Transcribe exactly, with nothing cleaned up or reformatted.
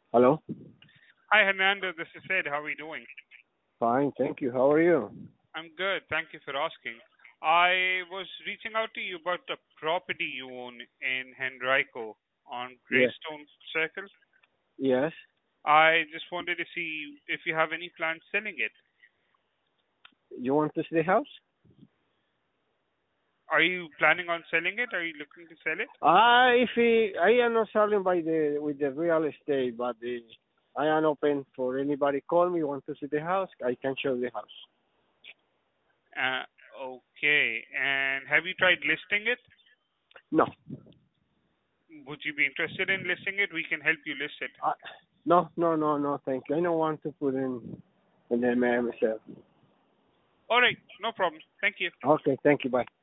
Hello? Hi, Hernando. This is Ed. How are you doing? Fine, thank you. How are you? I'm good. Thank you for asking. I was reaching out to you about the property you own in Henrico on Yes. Greystone Circle. Yes. I just wanted to see if you have any plans selling it. You want to see the house? Are you planning on selling it? Are you looking to sell it? Ah, if he, I am not selling by the with the real estate, but the, I am open for anybody call me want to see the house. I can show the house. Uh, okay. And have you tried listing it? No. Would you be interested in listing it? We can help you list it. Uh, no, no, no, no. Thank you. I don't want to put in in the myself. All right. No problem. Thank you. Okay. Thank you. Bye.